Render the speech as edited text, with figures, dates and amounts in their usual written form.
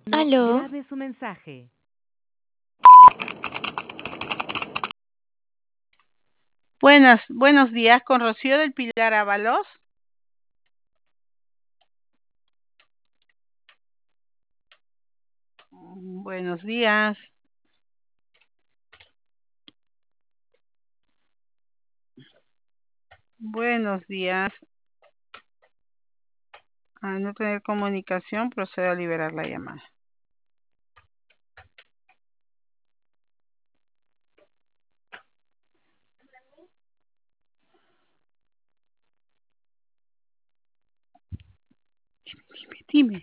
Aló, Grabe su mensaje. Buenos días, con Rocío del Pilar Ábalos. Buenos días. Buenos días. Al no tener comunicación, procedo a liberar la llamada. Dime.